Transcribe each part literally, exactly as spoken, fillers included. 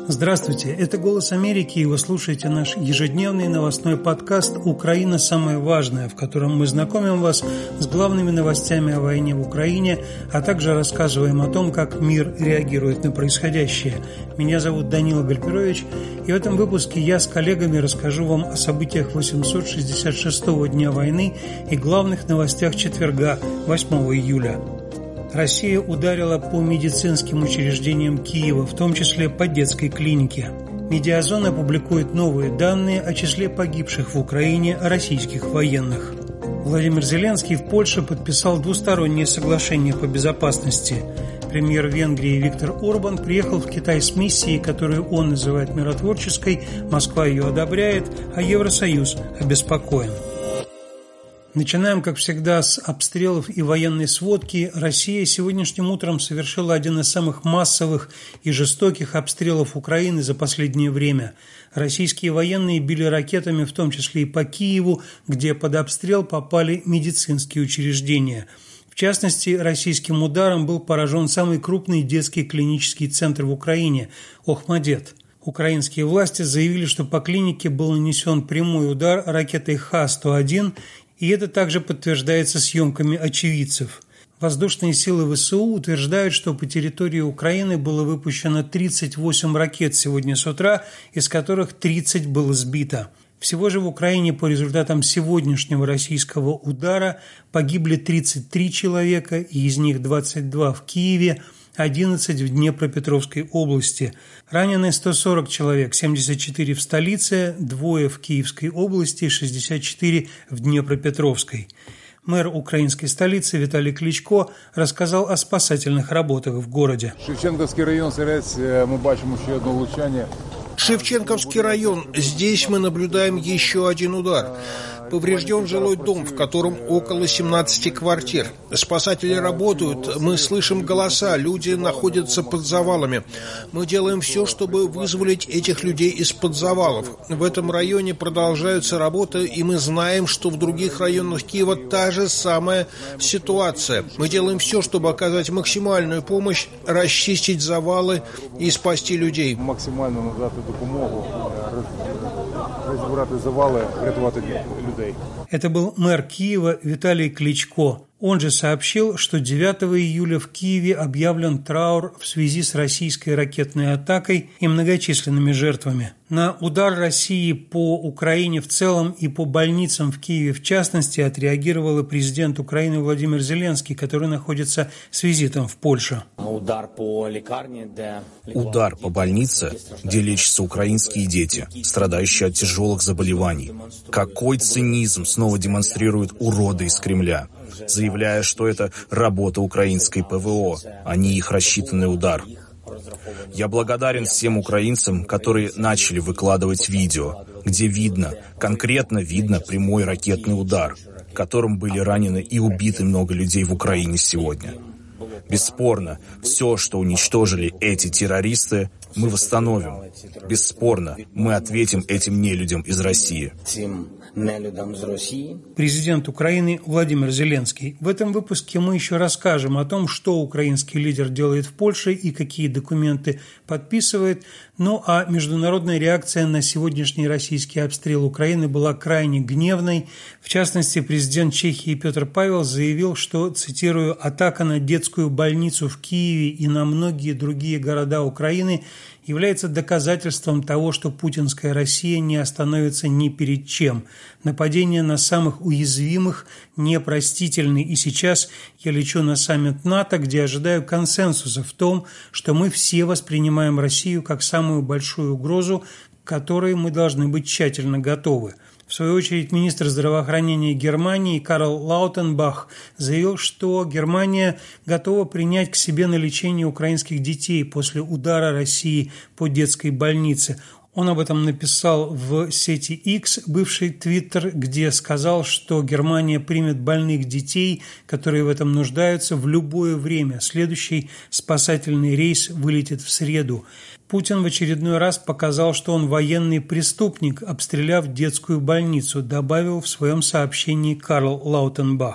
Здравствуйте, это «Голос Америки», и вы слушаете наш ежедневный новостной подкаст «Украина. Самое важное», в котором мы знакомим вас с главными новостями о войне в Украине, а также рассказываем о том, как мир реагирует на происходящее. Меня зовут Данила Гальперович, и в этом выпуске я с коллегами расскажу вам о событиях восемьсот шестьдесят шестого дня войны и главных новостях четверга, восьмого июля. Россия ударила по медицинским учреждениям Киева, в том числе по детской клинике. Медиазона публикует новые данные о числе погибших в Украине российских военных. Владимир Зеленский в Польше подписал двустороннее соглашение по безопасности. Премьер Венгрии Виктор Орбан приехал в Китай с миссией, которую он называет миротворческой, Москва ее одобряет, а Евросоюз обеспокоен. Начинаем, как всегда, с обстрелов и военной сводки. Россия сегодняшним утром совершила один из самых массовых и жестоких обстрелов Украины за последнее время. Российские военные били ракетами, в том числе и по Киеву, где под обстрел попали медицинские учреждения. В частности, российским ударом был поражен самый крупный детский клинический центр в Украине – Охмадет. Украинские власти заявили, что по клинике был нанесен прямой удар ракетой Х сто один, и это также подтверждается съемками очевидцев. Воздушные силы ВСУ утверждают, что по территории Украины было выпущено тридцать восемь ракет сегодня с утра, из которых тридцать было сбито. Всего же в Украине по результатам сегодняшнего российского удара погибли тридцать три человека, и из них двадцать два в Киеве, одиннадцать в Днепропетровской области. Ранены сто сорок человек, семьдесят четыре в столице, двое в Киевской области, шестьдесят четыре в Днепропетровской. Мэр украинской столицы Виталий Кличко рассказал о спасательных работах в городе. Шевченковский район, мы бачим еще одно влучание. Шевченковский район. Здесь мы наблюдаем еще один удар. Поврежден жилой дом, в котором около семнадцати квартир. Спасатели работают, мы слышим голоса, люди находятся под завалами. Мы делаем все, чтобы вызволить этих людей из-под завалов. В этом районе продолжаются работы, и мы знаем, что в других районах Киева та же самая ситуация. Мы делаем все, чтобы оказать максимальную помощь, расчистить завалы и спасти людей. Максимально надати допомогу, розібрати завали, врятувати людей. Это был мэр Киева Виталий Кличко. Он же сообщил, что девятого июля в Киеве объявлен траур в связи с российской ракетной атакой и многочисленными жертвами. На удар России по Украине в целом и по больницам в Киеве в частности отреагировал и президент Украины Владимир Зеленский, который находится с визитом в Польшу. Удар по Удар по больнице, где лечатся украинские дети, страдающие от тяжелых заболеваний. Какой цинизм снова демонстрируют уроды из Кремля, заявляя, что это работа украинской ПВО, а не их рассчитанный удар. Я благодарен всем украинцам, которые начали выкладывать видео, где видно, конкретно видно прямой ракетный удар, которым были ранены и убиты много людей в Украине сегодня. Бесспорно, все, что уничтожили эти террористы, мы восстановим. Бесспорно, мы ответим этим нелюдям из России. Президент Украины Владимир Зеленский. В этом выпуске мы еще расскажем о том, что украинский лидер делает в Польше и какие документы подписывает. Ну а международная реакция на сегодняшний российский обстрел Украины была крайне гневной. В частности, президент Чехии Петр Павел заявил, что, цитирую, «атака на детскую больницу в Киеве и на многие другие города Украины является доказательством того, что путинская Россия не остановится ни перед чем. Нападение на самых уязвимых непростительны, и сейчас я лечу на саммит НАТО, где ожидаю консенсуса в том, что мы все воспринимаем Россию как самую большую угрозу, к которой мы должны быть тщательно готовы». В свою очередь, министр здравоохранения Германии Карл Лаутенбах заявил, что Германия готова принять к себе на лечение украинских детей после удара России по детской больнице. Он об этом написал в сети X, бывший Twitter, где сказал, что Германия примет больных детей, которые в этом нуждаются, в любое время. Следующий спасательный рейс вылетит в среду. Путин в очередной раз показал, что он военный преступник, обстреляв детскую больницу, добавил в своем сообщении Карл Лаутенбах.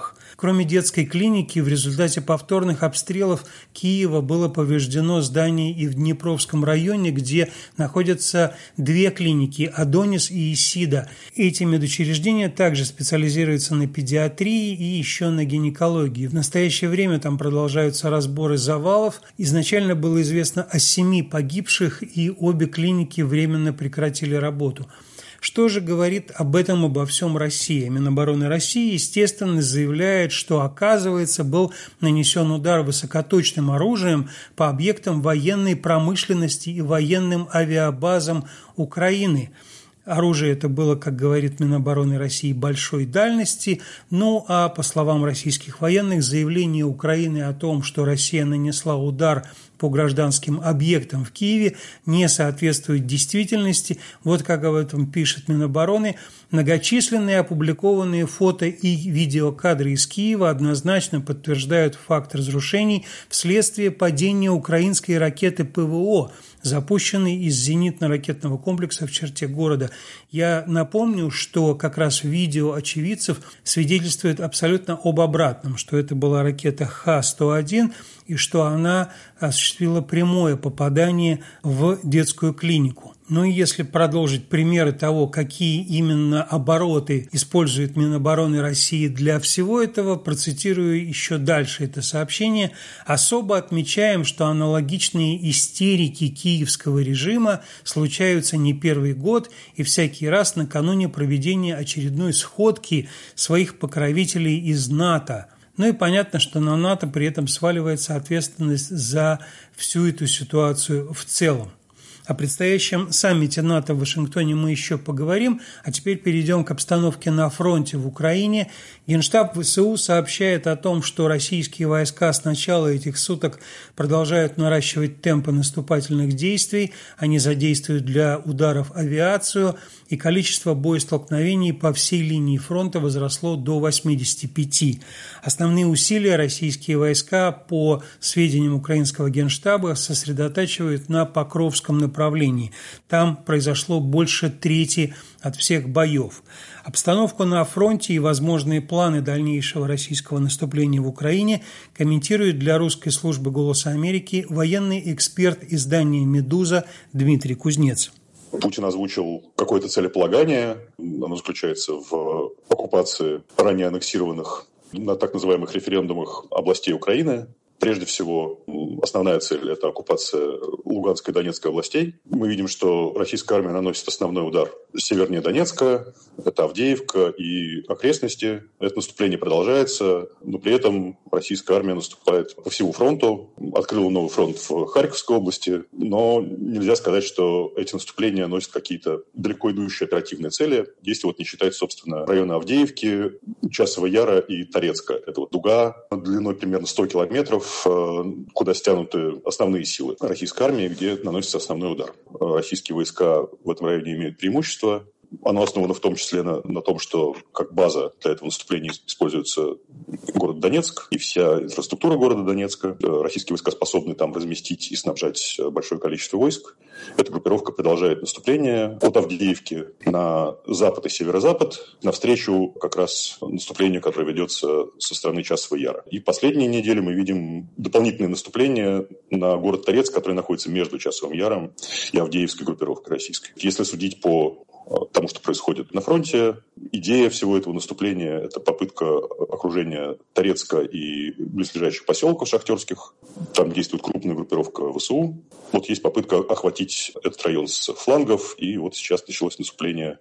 Кроме детской клиники, в результате повторных обстрелов Киева было повреждено здание и в Днепровском районе, где находятся две клиники – Адонис и Исида. Эти медучреждения также специализируются на педиатрии и еще на гинекологии. В настоящее время там продолжаются разборы завалов. Изначально было известно о семи погибших, и обе клиники временно прекратили работу. Что же говорит об этом, обо всем Россия? Минобороны России, естественно, заявляет, что, оказывается, был нанесен удар высокоточным оружием по объектам военной промышленности и военным авиабазам Украины. Оружие это было, как говорит Минобороны России, большой дальности. Ну а по словам российских военных, заявление Украины о том, что Россия нанесла удар по гражданским объектам в Киеве, не соответствует действительности. Вот как об этом пишет Минобороны. Многочисленные опубликованные фото и видеокадры из Киева однозначно подтверждают факт разрушений вследствие падения украинской ракеты ПВО, запущенной из зенитно-ракетного комплекса в черте города. Я напомню, что как раз видео очевидцев свидетельствует абсолютно об обратном, что это была ракета Х сто один и что она осуществила прямое попадание в детскую клинику. Ну и если продолжить примеры того, какие именно обороты использует Минобороны России для всего этого, процитирую еще дальше это сообщение. Особо отмечаем, что аналогичные истерики киевского режима случаются не первый год и всякий раз накануне проведения очередной сходки своих покровителей из НАТО. Ну и понятно, что на НАТО при этом сваливается ответственность за всю эту ситуацию в целом. О предстоящем саммите НАТО в Вашингтоне мы еще поговорим, а теперь перейдем к обстановке на фронте в Украине. Генштаб ВСУ сообщает о том, что российские войска с начала этих суток продолжают наращивать темпы наступательных действий, они задействуют для ударов авиацию, и количество боестолкновений по всей линии фронта возросло до восьмидесяти пяти. Основные усилия российские войска, по сведениям украинского Генштаба, сосредотачивают на Покровском направлении. Там произошло больше трети от всех боев. Обстановку на фронте и возможные планы дальнейшего российского наступления в Украине комментирует для русской службы «Голоса Америки» военный эксперт издания «Медуза» Дмитрий Кузнец. Путин озвучил какое-то целеполагание. Оно заключается в оккупации ранее аннексированных на так называемых референдумах областей Украины. Прежде всего, основная цель – это оккупация Луганской и Донецкой областей. Мы видим, что российская армия наносит основной удар севернее Донецка, это Авдеевка и окрестности. Это наступление продолжается, но при этом российская армия наступает по всему фронту, открыла новый фронт в Харьковской области, но нельзя сказать, что эти наступления носят какие-то далеко идущие оперативные цели, если вот не считать, собственно, района Авдеевки, Часового Яра и Торецка. Это вот дуга длиной примерно сто километров, куда стянуты основные силы российской армии, где наносится основной удар. Российские войска в этом районе имеют преимущество. Оно основано в том числе на, на том, что как база для этого наступления используется город Донецк и вся инфраструктура города Донецка. Российские войска способны там разместить и снабжать большое количество войск. Эта группировка продолжает наступление от Авдеевки на запад и северо-запад, навстречу как раз наступлению, которое ведется со стороны Часового Яра. И последние недели мы видим дополнительное наступление на город Торецк, который находится между Часовым Яром и Авдеевской группировкой российской. Если судить по тому, что происходит на фронте, идея всего этого наступления – это попытка окружения Торецка и близлежащих поселков шахтерских. Там действует крупная группировка ВСУ. Вот есть попытка охватить этот район с флангов, и вот сейчас началось наступление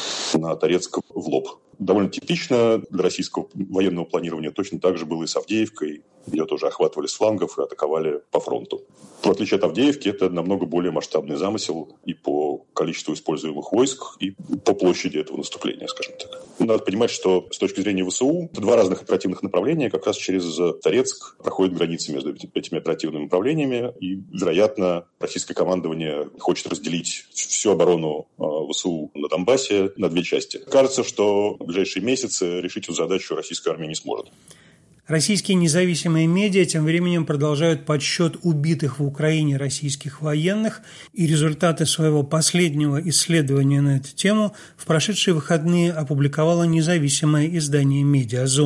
на Торецк в лоб. Довольно типично для российского военного планирования. Точно так же было и с Авдеевкой. Ее тоже охватывали с флангов и атаковали по фронту. В отличие от Авдеевки, это намного более масштабный замысел и по количеству используемых войск, и по площади этого наступления, скажем так. Надо понимать, что с точки зрения ВСУ это два разных оперативных направления. Как раз через Торецк проходит граница между этими оперативными направлениями. И, вероятно, российское командование хочет разделить всю оборону ВСУ на Донбассе на две части. Кажется, что в ближайшие месяцы решить эту задачу российская армия не сможет. Российские независимые медиа тем временем продолжают подсчет убитых в Украине российских военных, и результаты своего последнего исследования на эту тему в прошедшие выходные опубликовало независимое издание «Медиазона».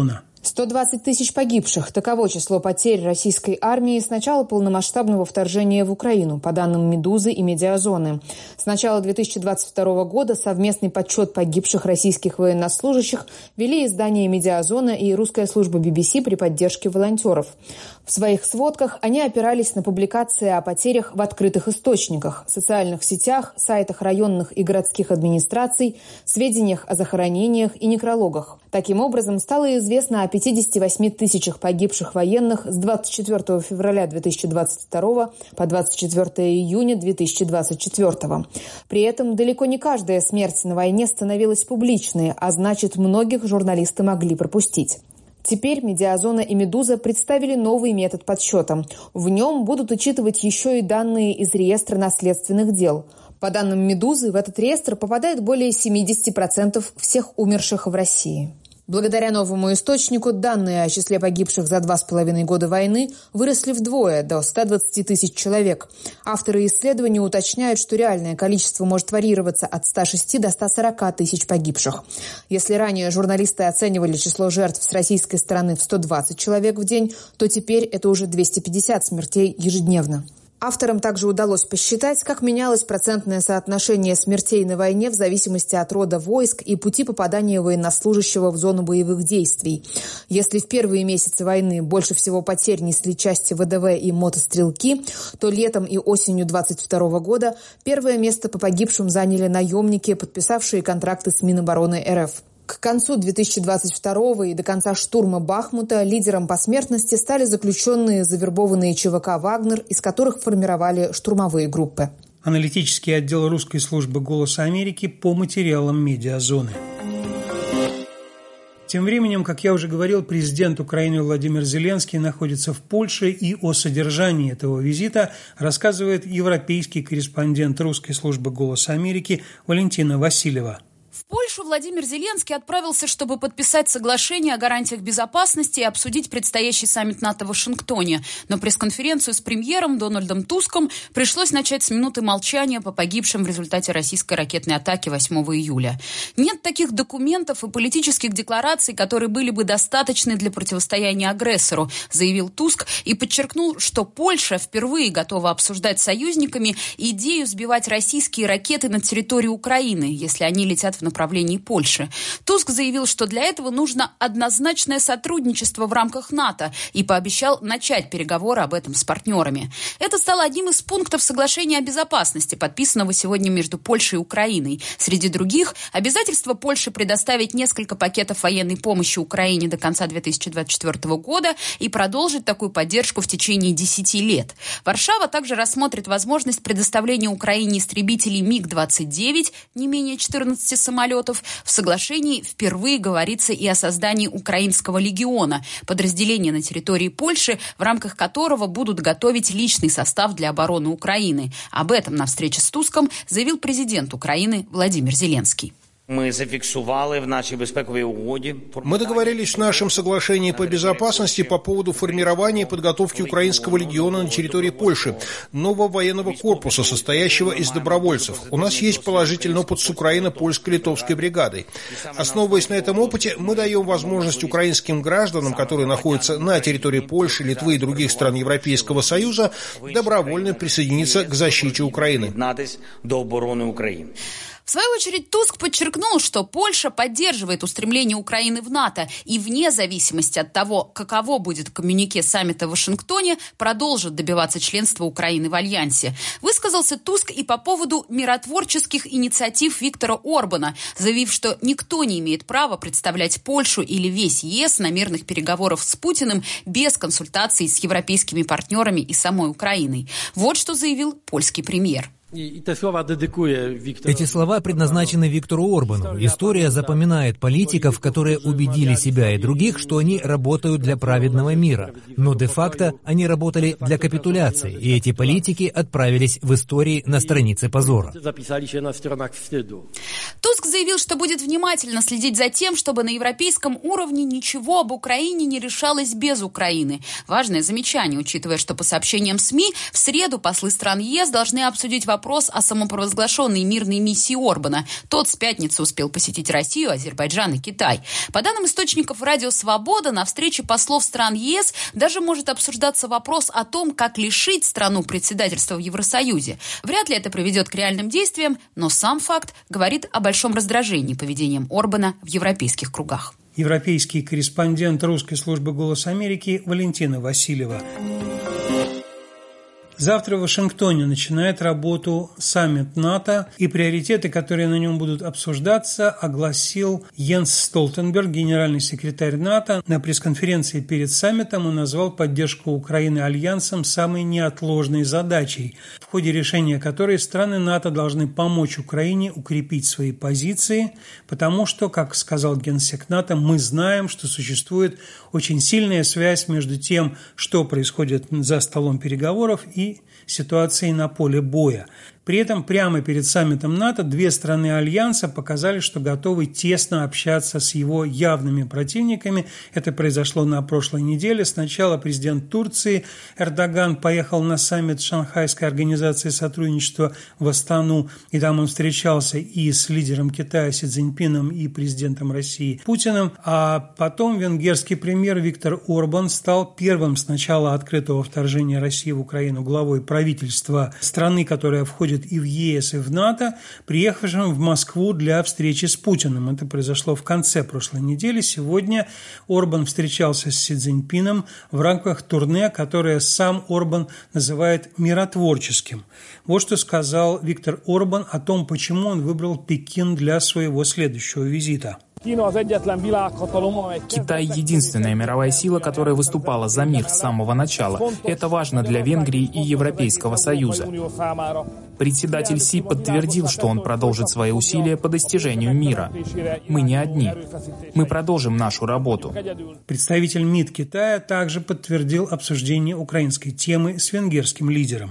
сто двадцать тысяч погибших – таково число потерь российской армии с начала полномасштабного вторжения в Украину, по данным «Медузы» и «Медиазоны». С начала две тысячи двадцать второго года совместный подсчет погибших российских военнослужащих вели издания «Медиазона» и русская служба би би си при поддержке волонтеров. В своих сводках они опирались на публикации о потерях в открытых источниках, социальных сетях, сайтах районных и городских администраций, сведениях о захоронениях и некрологах. Таким образом, стало известно о пятидесяти восьми тысячах погибших военных с двадцать четвёртого февраля две тысячи двадцать второго по двадцать четвёртого июня две тысячи двадцать четвёртого. При этом далеко не каждая смерть на войне становилась публичной, а значит, многих журналисты могли пропустить. Теперь «Медиазона» и «Медуза» представили новый метод подсчета. В нем будут учитывать еще и данные из реестра наследственных дел. По данным «Медузы», в этот реестр попадает более семьдесят процентов всех умерших в России. Благодаря новому источнику данные о числе погибших за два с половиной года войны выросли вдвое, до ста двадцати тысяч человек. Авторы исследования уточняют, что реальное количество может варьироваться от ста шести до ста сорока тысяч погибших. Если ранее журналисты оценивали число жертв с российской стороны в сто двадцать человек в день, то теперь это уже двести пятьдесят смертей ежедневно. Авторам также удалось посчитать, как менялось процентное соотношение смертей на войне в зависимости от рода войск и пути попадания военнослужащего в зону боевых действий. Если в первые месяцы войны больше всего потерь несли части вэ дэ вэ и мотострелки, то летом и осенью двадцать второго года первое место по погибшим заняли наемники, подписавшие контракты с Минобороны эр эф. К концу две тысячи двадцать второго и до конца штурма Бахмута лидером по смертности стали заключенные, завербованные че вэ ка «Вагнер», из которых формировали штурмовые группы. Аналитический отдел русской службы «Голоса Америки» по материалам «Медиазоны». Тем временем, как я уже говорил, президент Украины Владимир Зеленский находится в Польше, и о содержании этого визита рассказывает европейский корреспондент русской службы «Голоса Америки» Валентина Васильева. В Польшу Владимир Зеленский отправился, чтобы подписать соглашение о гарантиях безопасности и обсудить предстоящий саммит НАТО в Вашингтоне. Но пресс-конференцию с премьером Дональдом Туском пришлось начать с минуты молчания по погибшим в результате российской ракетной атаки восьмого июля. Нет таких документов и политических деклараций, которые были бы достаточны для противостояния агрессору, заявил Туск и подчеркнул, что Польша впервые готова обсуждать с союзниками идею сбивать российские ракеты над территорией Украины, если они летят в направлении Польши. Туск заявил, что для этого нужно однозначное сотрудничество в рамках НАТО и пообещал начать переговоры об этом с партнерами. Это стало одним из пунктов соглашения о безопасности, подписанного сегодня между Польшей и Украиной. Среди других, обязательство Польши предоставить несколько пакетов военной помощи Украине до конца две тысячи двадцать четвёртого года и продолжить такую поддержку в течение десяти лет. Варшава также рассмотрит возможность предоставления Украине истребителей миг двадцать девять, не менее четырнадцати самолетов. В соглашении впервые говорится и о создании Украинского легиона, подразделения на территории Польши, в рамках которого будут готовить личный состав для обороны Украины. Об этом на встрече с Туском заявил президент Украины Владимир Зеленский. Мы зафиксировали в нашей безпековой угоде. Мы договорились в нашем соглашении по безопасности по поводу формирования и подготовки Украинского легиона на территории Польши, нового военного корпуса, состоящего из добровольцев. У нас есть положительный опыт с украино-польско-литовской бригадой. Основываясь на этом опыте, мы даем возможность украинским гражданам, которые находятся на территории Польши, Литвы и других стран Европейского Союза, добровольно присоединиться к защите Украины. До обороны Украины. В свою очередь Туск подчеркнул, что Польша поддерживает устремление Украины в НАТО и вне зависимости от того, каково будет коммюнике саммита в Вашингтоне, продолжит добиваться членства Украины в Альянсе. Высказался Туск и по поводу миротворческих инициатив Виктора Орбана, заявив, что никто не имеет права представлять Польшу или весь ЕС на мирных переговорах с Путиным без консультаций с европейскими партнерами и самой Украиной. Вот что заявил польский премьер. Эти слова предназначены Виктору Орбану. История запоминает политиков, которые убедили себя и других, что они работают для праведного мира. Но де-факто они работали для капитуляции, и эти политики отправились в истории на странице позора. Туск заявил, что будет внимательно следить за тем, чтобы на европейском уровне ничего об Украине не решалось без Украины. Важное замечание, учитывая, что по сообщениям СМИ в среду послы стран ЕС должны обсудить вопрос вопрос о самопровозглашенной мирной миссии Орбана. Тот с пятницы успел посетить Россию, Азербайджан и Китай. По данным источников «Радио Свобода», на встрече послов стран ЕС даже может обсуждаться вопрос о том, как лишить страну председательства в Евросоюзе. Вряд ли это приведет к реальным действиям, но сам факт говорит о большом раздражении поведением Орбана в европейских кругах. Европейский корреспондент русской службы «Голос Америки» Валентина Васильева. Завтра в Вашингтоне начинает работу саммит НАТО, и приоритеты, которые на нем будут обсуждаться, огласил Йенс Столтенберг, генеральный секретарь НАТО. На пресс-конференции перед саммитом он назвал поддержку Украины альянсом самой неотложной задачей, в ходе решения которой страны НАТО должны помочь Украине укрепить свои позиции, потому что, как сказал генсек НАТО, мы знаем, что существует очень сильная связь между тем, что происходит за столом переговоров, и ситуации на поле боя. При этом прямо перед саммитом НАТО две страны Альянса показали, что готовы тесно общаться с его явными противниками. Это произошло на прошлой неделе. Сначала президент Турции Эрдоган поехал на саммит Шанхайской организации сотрудничества в Астану, и там он встречался и с лидером Китая Си Цзиньпином, и президентом России Путиным. А потом венгерский премьер Виктор Орбан стал первым с начала открытого вторжения России в Украину главой правительства страны, которая входит и в ЕС, и в НАТО, приехавшим в Москву для встречи с Путиным. Это произошло в конце прошлой недели. Сегодня Орбан встречался с Си Цзиньпином в рамках турне, которое сам Орбан называет миротворческим. Вот что сказал Виктор Орбан о том, почему он выбрал Пекин для своего следующего визита. Китай – единственная мировая сила, которая выступала за мир с самого начала. Это важно для Венгрии и Европейского Союза. Председатель Си подтвердил, что он продолжит свои усилия по достижению мира. Мы не одни. Мы продолжим нашу работу. Представитель МИД Китая также подтвердил обсуждение украинской темы с венгерским лидером.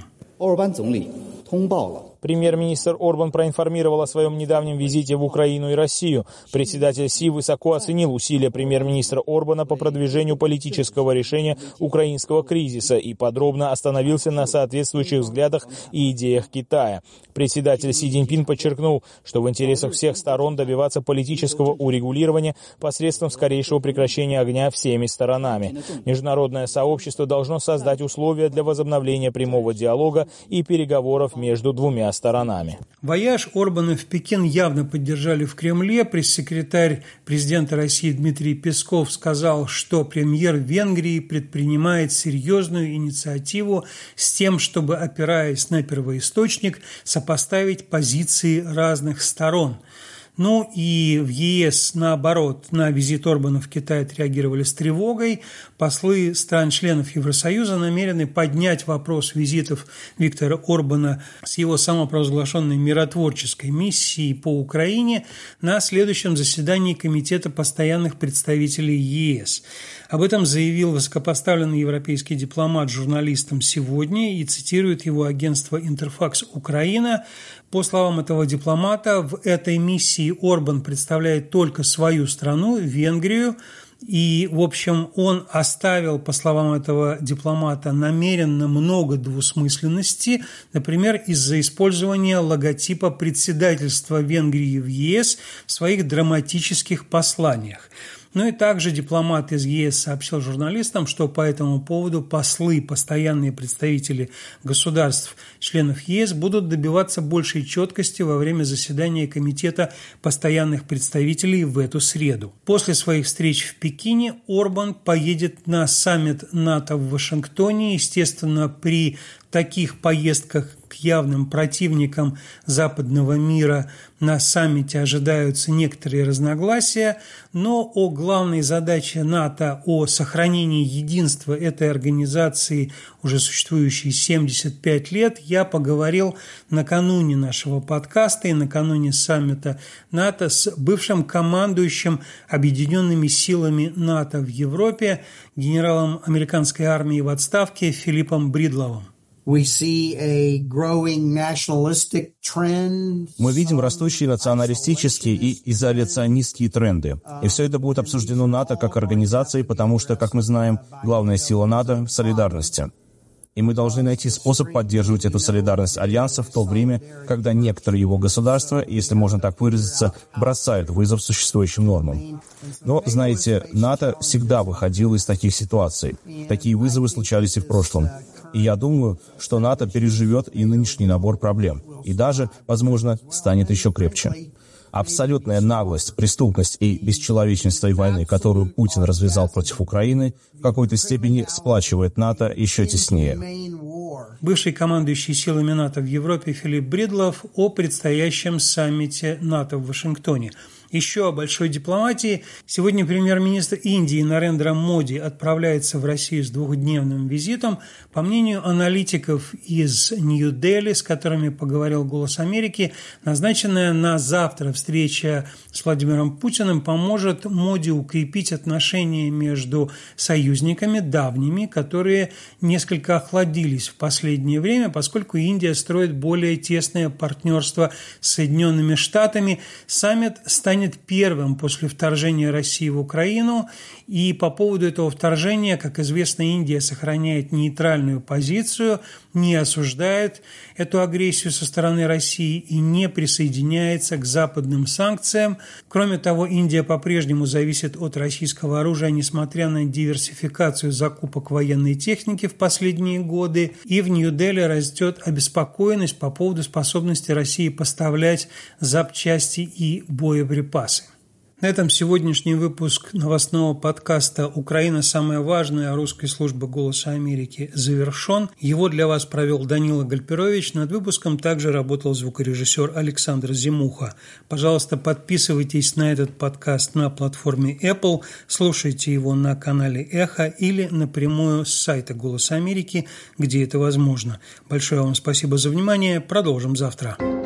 Премьер-министр Орбан проинформировал о своем недавнем визите в Украину и Россию. Председатель Си высоко оценил усилия премьер-министра Орбана по продвижению политического решения украинского кризиса и подробно остановился на соответствующих взглядах и идеях Китая. Председатель Си Цзиньпин подчеркнул, что в интересах всех сторон добиваться политического урегулирования посредством скорейшего прекращения огня всеми сторонами. Международное сообщество должно создать условия для возобновления прямого диалога и переговоров между двумя сторонами. Вояж Орбана в Пекин явно поддержали в Кремле. Пресс-секретарь президента России Дмитрий Песков сказал, что премьер Венгрии предпринимает серьезную инициативу с тем, чтобы, опираясь на первоисточник, сопоставить позиции разных сторон. Ну и в ЕС, наоборот, на визит Орбана в Китай отреагировали с тревогой. Послы стран-членов Евросоюза намерены поднять вопрос визитов Виктора Орбана с его самопровозглашенной миротворческой миссией по Украине на следующем заседании Комитета постоянных представителей ЕС. Об этом заявил высокопоставленный европейский дипломат журналистам сегодня, и цитирует его агентство «Интерфакс Украина». По словам этого дипломата, в этой миссии Орбан представляет только свою страну, Венгрию, и, в общем, он оставил, по словам этого дипломата, намеренно много двусмысленности, например, из-за использования логотипа председательства Венгрии в ЕС в своих драматических посланиях. Ну и также дипломат из ЕС сообщил журналистам, что по этому поводу послы, постоянные представители государств, членов ЕС, будут добиваться большей четкости во время заседания Комитета постоянных представителей в эту среду. После своих встреч в Пекине Орбан поедет на саммит НАТО в Вашингтоне. Естественно, при таких поездках к явным противникам западного мира на саммите ожидаются некоторые разногласия, но о главной задаче НАТО, о сохранении единства этой организации, уже существующей семьдесят пять лет, я поговорил накануне нашего подкаста и накануне саммита НАТО с бывшим командующим Объединенными силами НАТО в Европе, генералом американской армии в отставке Филиппом Бридловым. Мы видим растущие националистические и изоляционистские тренды. И все это будет обсуждено НАТО как организацией, потому что, как мы знаем, главная сила НАТО — в солидарности. И мы должны найти способ поддерживать эту солидарность Альянса в то время, когда некоторые его государства, если можно так выразиться, бросают вызов существующим нормам. Но, знаете, НАТО всегда выходило из таких ситуаций. Такие вызовы случались и в прошлом. И я думаю, что НАТО переживет и нынешний набор проблем. И даже, возможно, станет еще крепче. Абсолютная наглость, преступность и бесчеловечность той войны, которую Путин развязал против Украины, в какой-то степени сплачивает НАТО еще теснее. Бывший командующий силами НАТО в Европе Филипп Бридлов о предстоящем саммите НАТО в Вашингтоне. Еще о большой дипломатии. Сегодня премьер-министр Индии Нарендра Моди отправляется в Россию с двухдневным визитом. По мнению аналитиков из Нью-Дели, с которыми поговорил «Голос Америки», назначенная на завтра встреча с Владимиром Путиным поможет Моди укрепить отношения между союзниками давними, которые несколько охладились в последнее время, поскольку Индия строит более тесное партнерство с Соединенными Штатами. Саммит станет первым после вторжения России в Украину, и по поводу этого вторжения, как известно, Индия сохраняет нейтральную позицию, не осуждает эту агрессию со стороны России и не присоединяется к западным санкциям. Кроме того, Индия по-прежнему зависит от российского оружия, несмотря на диверсификацию закупок военной техники в последние годы, и в Нью-Дели растет обеспокоенность по поводу способности России поставлять запчасти и боеприпасы. На этом сегодняшний выпуск новостного подкаста «Украина. Самое важное» русской службы «Голоса Америки» завершен. Его для вас провел Данила Гальперович. Над выпуском также работал звукорежиссер Александр Зимуха. Пожалуйста, подписывайтесь на этот подкаст на платформе Apple, слушайте его на канале Эхо или напрямую с сайта «Голоса Америки», где это возможно. Большое вам спасибо за внимание. Продолжим завтра.